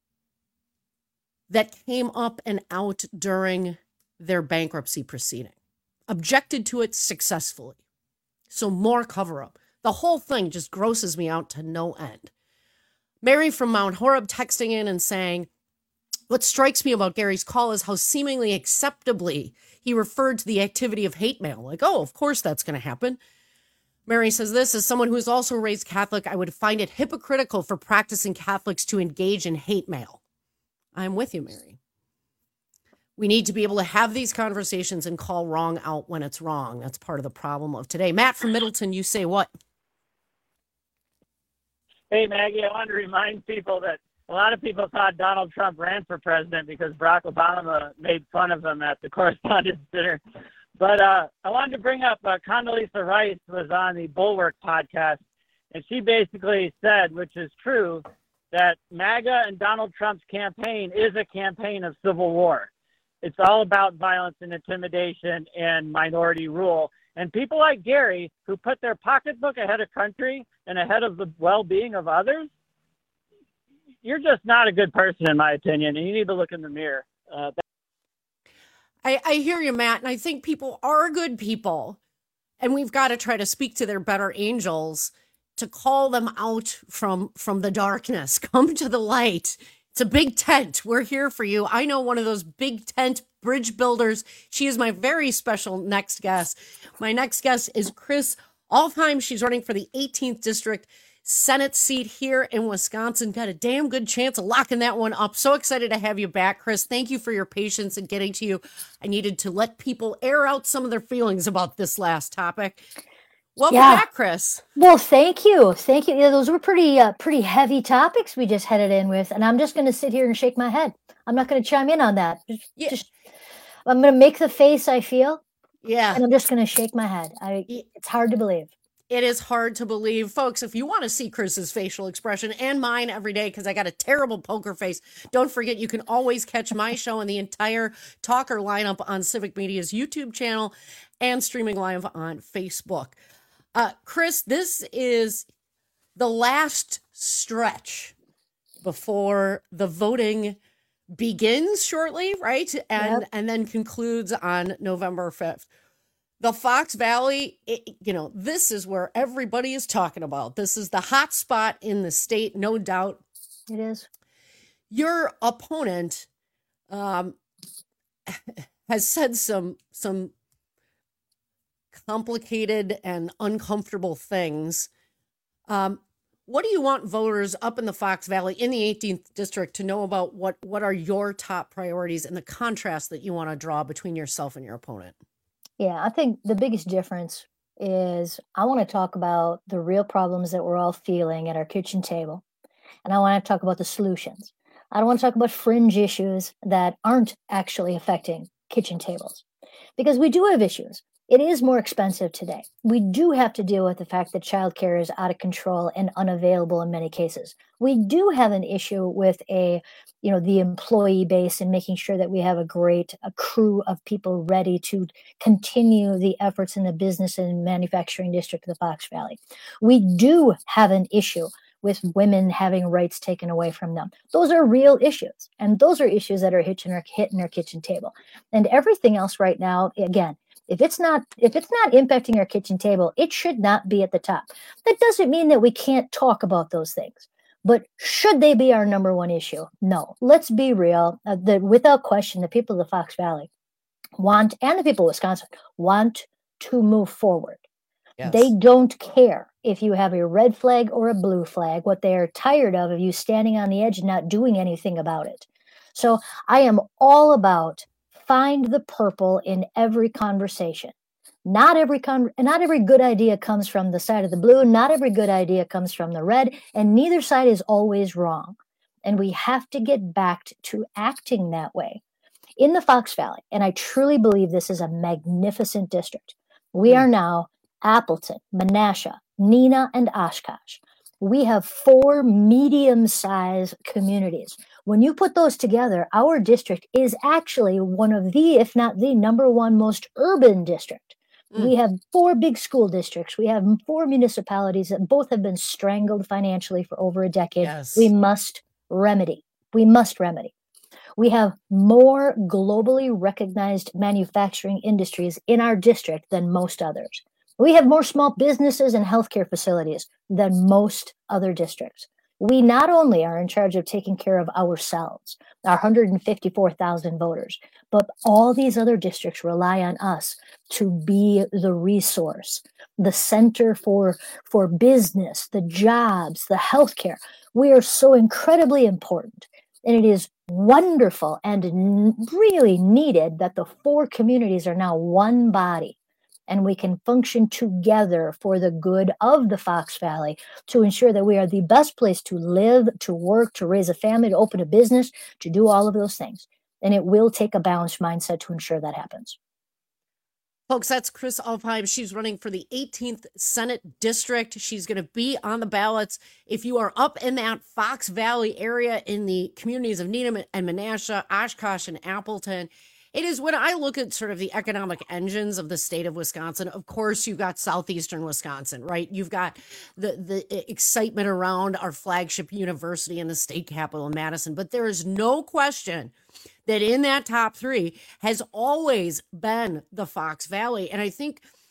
that came up and out during their bankruptcy proceeding. Objected to it successfully. So more cover-up. The whole thing just grosses me out to no end. Mary from Mount Horeb texting in and saying, what strikes me about Gary's call is how seemingly acceptably he referred to the activity of hate mail. Like, oh, of course that's going to happen. Mary says this, as someone who is also raised Catholic, I would find it hypocritical for practicing Catholics to engage in hate mail. I'm with you, Mary. We need to be able to have these conversations and call wrong out when it's wrong. That's part of the problem of today. Matt from Middleton, you say what? Hey, Maggie, I wanted to remind people that a lot of people thought Donald Trump ran for president because Barack Obama made fun of him at the correspondence dinner. But uh, I wanted to bring up uh, Condoleezza Rice was on the Bulwark podcast, and she basically said, which is true, that MAGA and Donald Trump's campaign is a campaign of civil war. It's all about violence and intimidation and minority rule. And people like Gary, who put their pocketbook ahead of country and ahead of the well-being of others, you're just not a good person, in my opinion, and you need to look in the mirror. Uh, I, I hear you, Matt, and I think people are good people. and we've got to try to speak to their better angels to call them out from from the darkness. Come to the light. It's a big tent. We're here for you. I know one of those big tent bridge builders. She is my very special next guest. My next guest is Chris Alfheim. She's running for the eighteenth District Senate seat here in Wisconsin. Got a damn good chance of locking that one up. So excited to have you back, Chris. Thank you for your patience in getting to you. I needed to let people air out some of their feelings about this last topic. Welcome Yeah. back, Chris. Well, thank you. Thank you. Yeah, those were pretty uh, pretty heavy topics we just headed in with. And I'm just going to sit here and shake my head. I'm not going to chime in on that. Just, just I'm going to make the face I feel. Yeah. And I'm just going to shake my head. I, it's hard to believe. It is hard to believe. Folks, if you want to see Chris's facial expression and mine every day, because I got a terrible poker face, don't forget you can always catch my show and the entire Talker lineup on Civic Media's YouTube channel and streaming live on Facebook. Uh, Chris, this is the last stretch before the voting begins shortly, right? And Yep. and then concludes on November fifth. The Fox Valley, it, you know, this is where everybody is talking about. This is the hot spot in the state, no doubt. It is. Your opponent um, has said some some complicated and uncomfortable things. Um, what do you want voters up in the Fox Valley in the eighteenth District to know about? What what are your top priorities and the contrast that you want to draw between yourself and your opponent? Yeah, I think the biggest difference is I want to talk about the real problems that we're all feeling at our kitchen table. And I want to talk about the solutions. I don't want to talk about fringe issues that aren't actually affecting kitchen tables, because we do have issues. It is more expensive today. We do have to deal with the fact that childcare is out of control and unavailable in many cases. We do have an issue with a, you know, the employee base and making sure that we have a great a crew of people ready to continue the efforts in the business and manufacturing district of the Fox Valley. We do have an issue with women having rights taken away from them. Those are real issues. And those are issues that are hitting our, hitting our kitchen table. And everything else right now, again, If it's not if it's not impacting our kitchen table, it should not be at the top. That doesn't mean that we can't talk about those things. But should they be our number one issue? No. Let's be real. Uh, that without question, the people of the Fox Valley want, and the people of Wisconsin want to move forward. Yes. They don't care if you have a red flag or a blue flag. What they are tired of is you standing on the edge and not doing anything about it. So I am all about find the purple in every conversation. Not every con- not every good idea comes from the side of the blue. Not every good idea comes from the red, and neither side is always wrong. And we have to get back to acting that way. In the Fox Valley, and I truly believe this is a magnificent district, we are now Appleton, Menasha, Neenah, and Oshkosh. We have four medium-sized communities. When you put those together, our district is actually one of the, if not the number one most urban district. Mm. We have four big school districts. We have four municipalities that both have been strangled financially for over a decade. Yes. We must remedy. We must remedy. We have more globally recognized manufacturing industries in our district than most others. We have more small businesses and healthcare facilities than most other districts. We not only are in charge of taking care of ourselves, our one hundred fifty-four thousand voters, but all these other districts rely on us to be the resource, the center for, for business, the jobs, the healthcare. We are so incredibly important. And it is wonderful and n- really needed that the four communities are now one body. And we can function together for the good of the Fox Valley to ensure that we are the best place to live, to work, to raise a family, to open a business, to do all of those things. And it will take a balanced mindset to ensure that happens. Folks, that's Chris Alfheim. She's running for the eighteenth Senate District. She's going to be on the ballots. If you are up in that Fox Valley area in the communities of Neenah and Menasha, Oshkosh and Appleton, it is when I look at sort of the economic engines of the state of Wisconsin. Of course, you've got southeastern Wisconsin, right? You've got the, the excitement around our flagship university in the state capital in Madison. But there is no question that in that top three has always been the Fox Valley. And I think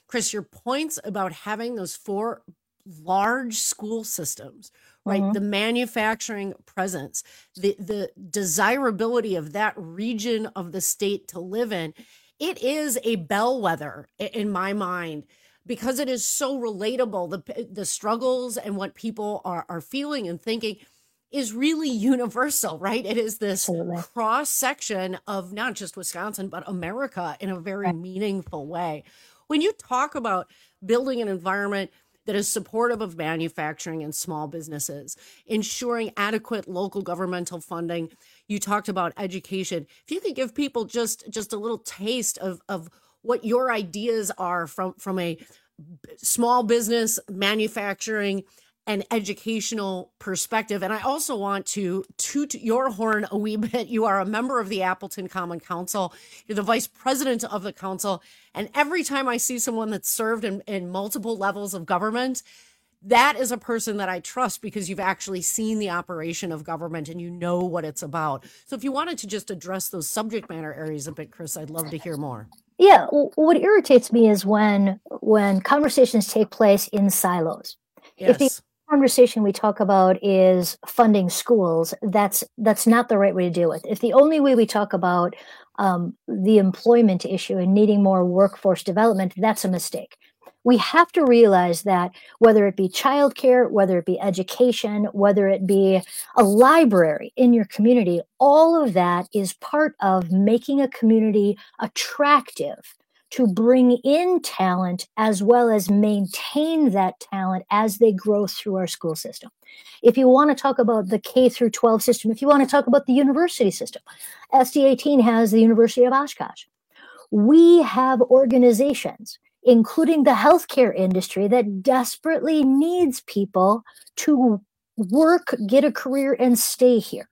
Chris, your points about having those four large school systems, right? Mhm. The manufacturing presence, the the desirability of that region of the state to live in, it is a bellwether i- in my mind because it is so relatable. The the struggles and what people are are feeling and thinking is really universal, right? It is this cross section of not just Wisconsin, but America in a very meaningful way. When you talk about building an environment that is supportive of manufacturing and small businesses, ensuring adequate local governmental funding, you talked about education. If you could give people just just a little taste of of what your ideas are from from a small business, manufacturing, and educational perspective. And I also want to toot your horn a wee bit. You are a member of the Appleton Common Council. You're the vice president of the council. And every time I see someone that's served in, in multiple levels of government, that is a person that I trust because you've actually seen the operation of government and you know what it's about. So if you wanted to just address those subject matter areas a bit, Chris, I'd love to hear more. Yeah, w- what irritates me is when when conversations take place in silos. If the Yes. conversation we talk about is funding schools, that's that's not the right way to deal with. If the only way we talk about um, the employment issue and needing more workforce development, that's a mistake. We have to realize that whether it be childcare, whether it be education, whether it be a library in your community, all of that is part of making a community attractive to bring in talent as well as maintain that talent as they grow through our school system. If you want to talk about the K through twelve system, if you want to talk about the university system, S D eighteen has the University of Oshkosh. We have organizations, including the healthcare industry, that desperately needs people to work, get a career, and stay here.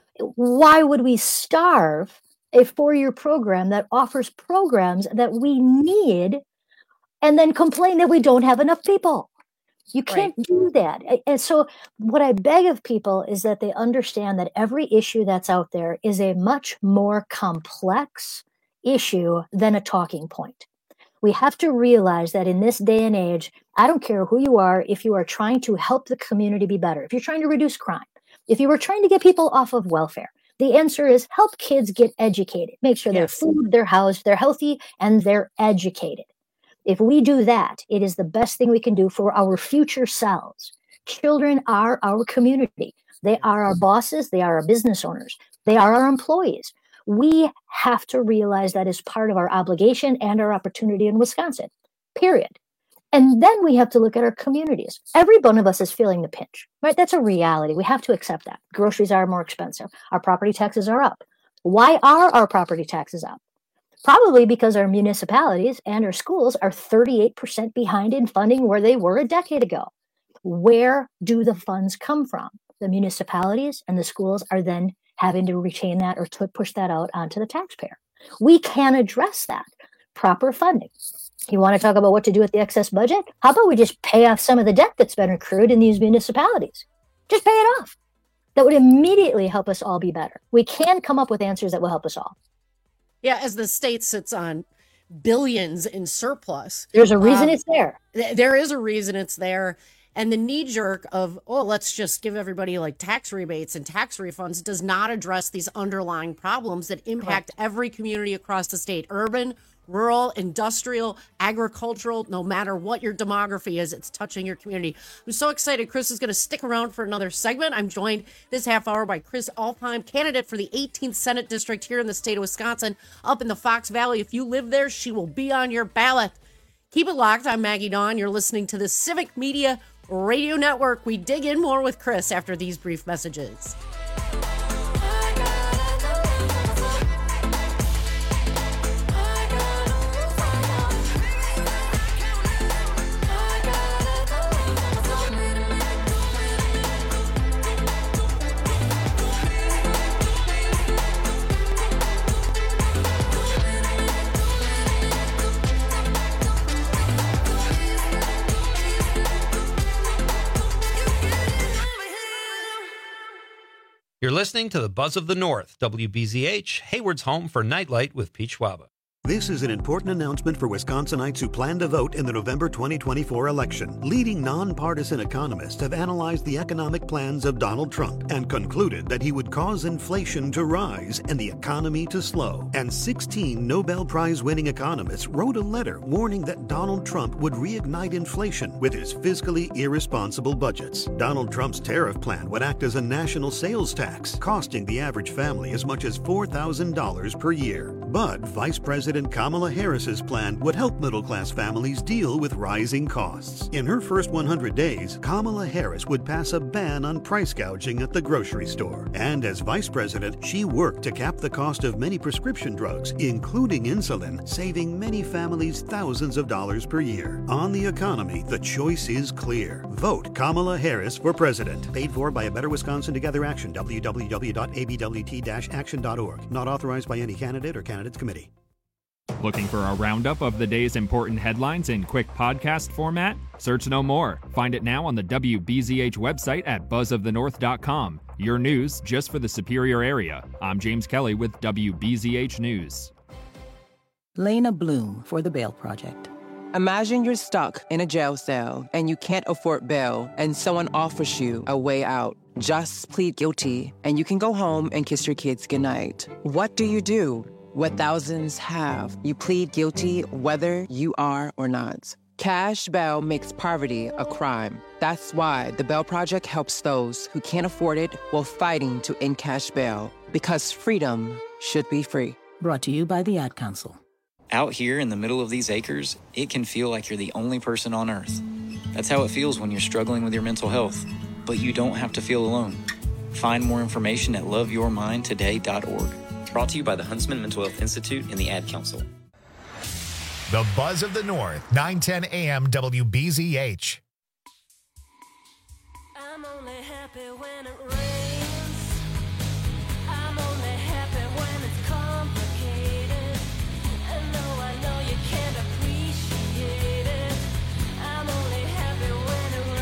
Why would we starve a four-year program that offers programs that we need and then complain that we don't have enough people? You can't do that. A- And so what I beg of people is that they understand that every issue that's out there is a much more complex issue than a talking point. We have to realize that in this day and age, I don't care who you are, if you are trying to help the community be better, if you're trying to reduce crime, if you were trying to get people off of welfare, the answer is help kids get educated. Make sure they're food, they're housed, they're healthy, and they're educated. If we do that, it is the best thing we can do for our future selves. Children are our community. They are our bosses. They are our business owners. They are our employees. We have to realize that is part of our obligation and our opportunity in Wisconsin, period. And then we have to look at our communities. Every one of us is feeling the pinch, right? That's a reality. We have to accept that. Groceries are more expensive. Our property taxes are up. Why are our property taxes up? Probably because our municipalities and our schools are thirty-eight percent behind in funding where they were a decade ago. Where do the funds come from? The municipalities and the schools are then having to retain that or to push that out onto the taxpayer. We can address that. Proper funding. You want to talk about what to do with the excess budget? How about we just pay off some of the debt that's been accrued in these municipalities? Just pay it off. That would immediately help us all be better. We can come up with answers that will help us all. Yeah, as the state sits on billions in surplus. There's a reason um, it's there. th- There is a reason it's there. And the knee jerk of, oh, let's just give everybody like tax rebates and tax refunds does not address these underlying problems that impact every community across the state, urban, rural, industrial, agricultural, no matter what your demography is, it's touching your community. I'm so excited. Chris is going to stick around for another segment. I'm joined this half hour by Chris Alpheim, candidate for the eighteenth Senate District here in the state of Wisconsin, up in the Fox Valley. If you live there, she will be on your ballot. Keep it locked. I'm Maggie Dawn. You're listening to the Civic Media Radio Network. We dig in more with Chris after these brief messages. You're listening to the Buzz of the North, W B Z H, Hayward's home for Nightlight with Pete Schwaba. This is an important announcement for Wisconsinites who plan to vote in the November twenty twenty-four election. Leading nonpartisan economists have analyzed the economic plans of Donald Trump and concluded that he would cause inflation to rise and the economy to slow. And sixteen Nobel Prize-winning economists wrote a letter warning that Donald Trump would reignite inflation with his fiscally irresponsible budgets. Donald Trump's tariff plan would act as a national sales tax, costing the average family as much as four thousand dollars per year. But Vice President Kamala Harris's plan would help middle-class families deal with rising costs. In her first one hundred days, Kamala Harris would pass a ban on price gouging at the grocery store. And as vice president, she worked to cap the cost of many prescription drugs, including insulin, saving many families thousands of dollars per year. On the economy, the choice is clear. Vote Kamala Harris for president. Paid for by A Better Wisconsin Together Action, w w w dot a b w t dash action dot org. Not authorized by any candidate or candidates committee. Looking for a roundup of the day's important headlines in quick podcast format? Search no more. Find it now on the W B Z H website at buzz of the north dot com. Your news just for the Superior area. I'm James Kelly with W B Z H News. Lena Bloom for the Bail Project. Imagine you're stuck in a jail cell and you can't afford bail and someone offers you a way out. Just plead guilty and you can go home and kiss your kids goodnight. What do you do? What thousands have. You plead guilty whether you are or not. Cash bail makes poverty a crime. That's why the Bail Project helps those who can't afford it while fighting to end cash bail. Because freedom should be free. Brought to you by the Ad Council. Out here in the middle of these acres, it can feel like you're the only person on Earth. That's how it feels when you're struggling with your mental health. But you don't have to feel alone. Find more information at love your mind today dot org. Brought to you by the Huntsman Mental Health Institute and the Ad Council. The Buzz of the North, nine ten a m W B Z H. I'm only happy when it rains. I'm only happy when it's complicated. And though I know you can't appreciate it, I'm only happy when it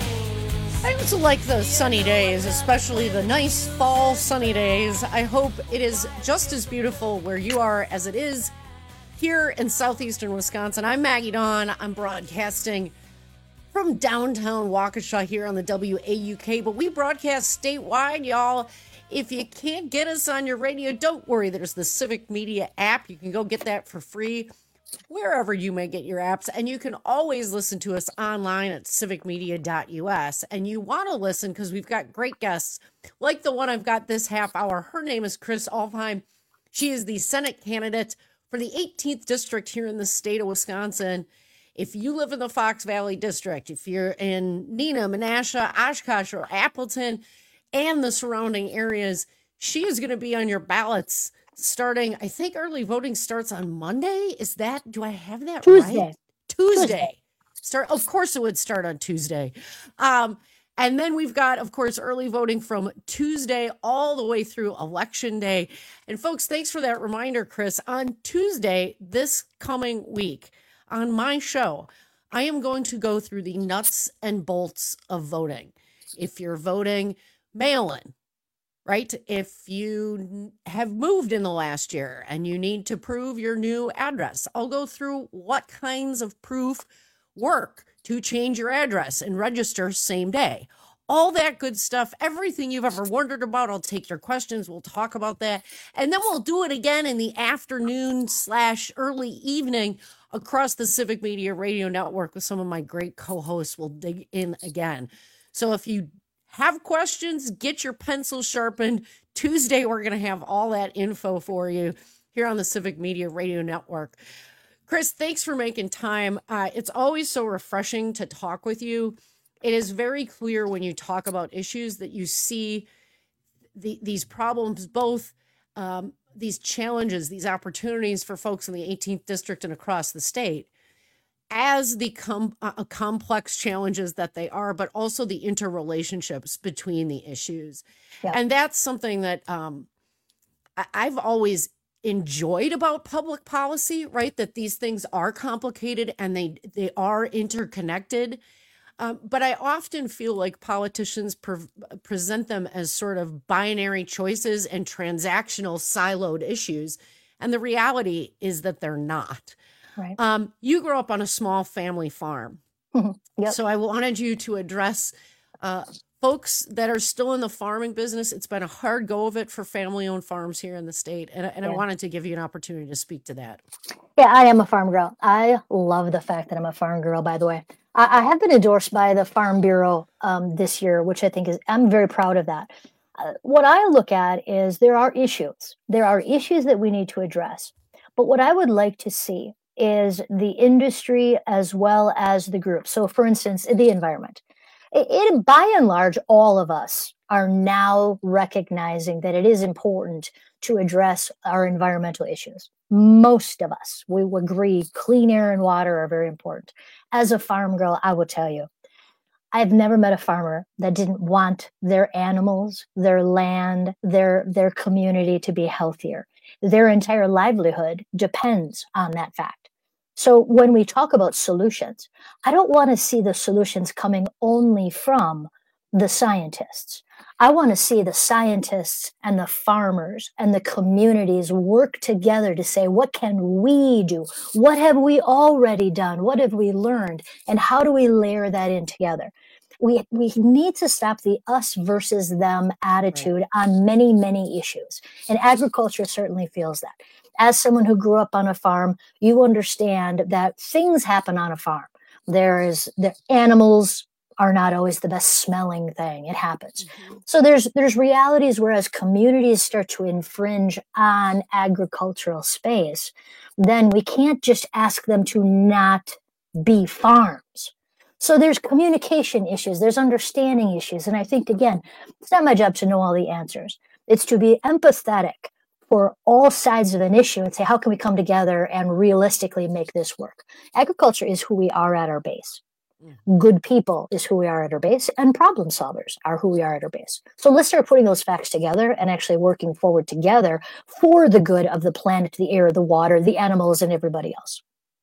rains. I also like the sunny days, especially the nice fall sunny days. I hope it is just as beautiful where you are as it is here in southeastern Wisconsin. I'm Maggie Dawn. I'm broadcasting from downtown Waukesha here on the W A U K, but we broadcast statewide, y'all. If you can't get us on your radio, don't worry. There's the Civic Media app. You can go get that for free wherever you may get your apps, and you can always listen to us online at civic media dot u s. And you want to listen because we've got great guests like the one I've got this half hour. Her name is Chris Alfheim. She is the Senate candidate for the eighteenth district here in the state of Wisconsin. If you live in the Fox Valley district, if you're in Neenah, Menasha, Oshkosh, or Appleton, and the surrounding areas, she is going to be on your ballots starting, I think early voting starts on Monday. Is that, do I have that Tuesday. right? Tuesday. Tuesday. Start. Of course it would start on Tuesday. Um, and then we've got, of course, early voting from Tuesday all the way through Election Day. And folks, thanks for that reminder, Chris. On Tuesday, this coming week, on my show, I am going to go through the nuts and bolts of voting. If you're voting mail-in, right? If you have moved in the last year and you need to prove your new address, I'll go through what kinds of proof work to change your address and register same day. All that good stuff, everything you've ever wondered about. I'll take your questions. We'll talk about that. And then we'll do it again in the afternoon slash early evening across the Civic Media Radio Network with some of my great co-hosts. We'll dig in again. So if you have questions, get your pencil sharpened. Tuesday, we're going to have all that info for you here on the Civic Media Radio Network. Chris, thanks for making time. Uh, it's always so refreshing to talk with you. It is very clear when you talk about issues that you see the, these problems, both um, these challenges, these opportunities for folks in the eighteenth district and across the state, as the com- uh, complex challenges that they are, but also the interrelationships between the issues. Yeah. And that's something that um, I- I've always enjoyed about public policy, right? That these things are complicated and they, they are interconnected. Um, but I often feel like politicians pre- present them as sort of binary choices and transactional siloed issues. And the reality is that they're not. Right. Um, you grew up on a small family farm. Yep. So I wanted you to address uh, folks that are still in the farming business. It's been a hard go of it for family-owned farms here in the state. And, and Yeah. I wanted to give you an opportunity to speak to that. Yeah, I am a farm girl. I love the fact that I'm a farm girl, by the way. I, I have been endorsed by the Farm Bureau um, this year, which I think is, I'm very proud of that. Uh, what I look at is there are issues. There are issues that we need to address. But what I would like to see is the industry as well as the group. So, for instance, the environment. It, it, by and large, all of us are now recognizing that it is important to address our environmental issues. Most of us, we agree clean air and water are very important. As a farm girl, I will tell you, I've never met a farmer that didn't want their animals, their land, their, their community to be healthier. Their entire livelihood depends on that fact. So when we talk about solutions, I don't want to see the solutions coming only from the scientists. I want to see the scientists and the farmers and the communities work together to say, what can we do? What have we already done? What have we learned? And how do we layer that in together? We, we need to stop the us versus them attitude on many, many issues. And agriculture certainly feels that. As someone who grew up on a farm, you understand that things happen on a farm. There is the animals are not always the best smelling thing. It happens. Mm-hmm. So there's there's realities where as communities start to infringe on agricultural space, then we can't just ask them to not be farms. So there's communication issues, there's understanding issues. And I think, again, it's not my job to know all the answers. It's to be empathetic for all sides of an issue and say, how can we come together and realistically make this work? Agriculture is who we are at our base. Good people is who we are at our base, and problem solvers are who we are at our base. So let's start putting those facts together and actually working forward together for the good of the planet, the air, the water, the animals, and everybody else.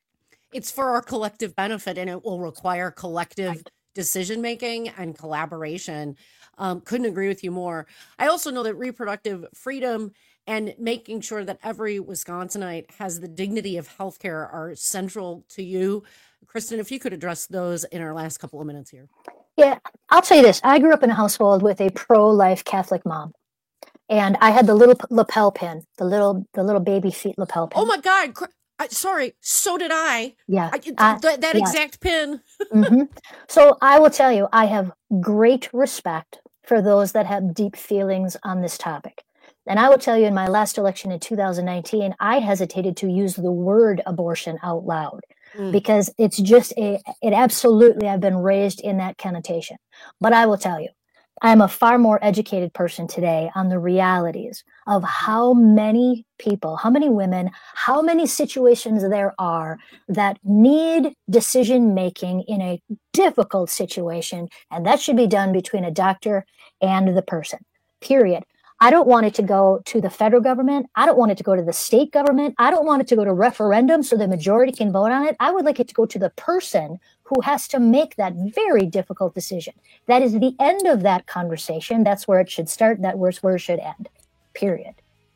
It's for our collective benefit, and it will require collective decision-making and collaboration. Um, couldn't agree with you more. I also know that reproductive freedom and making sure that every Wisconsinite has the dignity of healthcare are central to you. Kristen, if you could address those in our last couple of minutes here. Yeah, I'll tell you this. I grew up in a household with a pro-life Catholic mom. And I had the little lapel pin, the little the little baby feet lapel pin. Oh, my God. I, sorry. So did I. Yeah. I, uh, that that yeah. exact pin. mm-hmm. So I will tell you, I have great respect for those that have deep feelings on this topic. And I will tell you, in my last election in two thousand nineteen, I hesitated to use the word abortion out loud. Mm. Because it's just a, it absolutely, I've been raised in that connotation. But I will tell you, I'm a far more educated person today on the realities of how many people, how many women, how many situations there are that need decision making in a difficult situation. And that should be done between a doctor and the person, period. I don't want it to go to the federal government. I don't want it to go to the state government. I don't want it to go to referendum so the majority can vote on it. I would like it to go to the person who has to make that very difficult decision. That is the end of that conversation. That's where it should start. That's where it should end, period.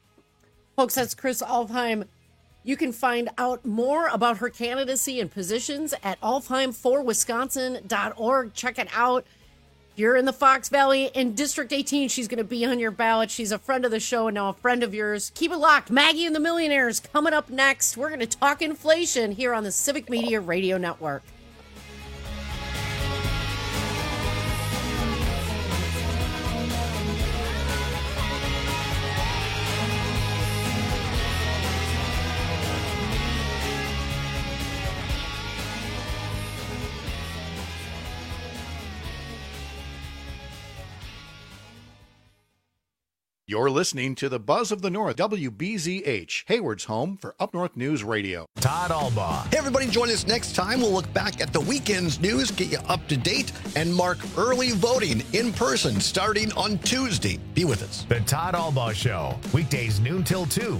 Folks, that's Chris Alfheim. You can find out more about her candidacy and positions at alfheim for wisconsin dot org. Check it out. If you're in the Fox Valley in District eighteen, she's going to be on your ballot. She's a friend of the show and now a friend of yours. Keep it locked. Maggie and the Millionaires coming up next. We're going to talk inflation here on the Civic Media Radio Network. You're listening to the Buzz of the North, W B Z H, Hayward's home for Up North News Radio. Todd Albaugh. Hey, everybody, join us next time. We'll look back at the weekend's news, get you up to date, and mark early voting in person starting on Tuesday. Be with us. The Todd Albaugh Show, weekdays noon till two.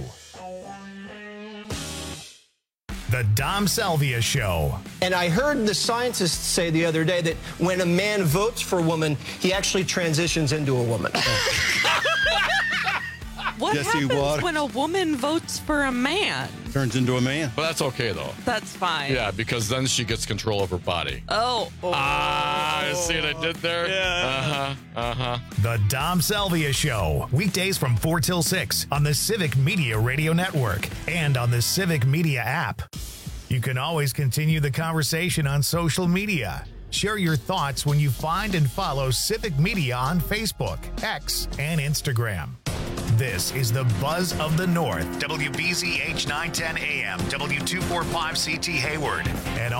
The Dom Salvia Show. And I heard the scientists say the other day that when a man votes for a woman, he actually transitions into a woman. What Jesse happens Watt when a woman votes for a man? turns into a man. But that's okay, though. That's fine. Yeah, because then she gets control of her body. Oh. oh. Ah, you see what I did there? Yeah. Uh-huh, uh-huh. The Dom Salvia Show, weekdays from four till six on the Civic Media Radio Network and on the Civic Media app. You can always continue the conversation on social media. Share your thoughts when you find and follow Civic Media on Facebook, X, and Instagram. This is the Buzz of the North, W B Z H nine ten A M, W two forty-five C T Hayward, and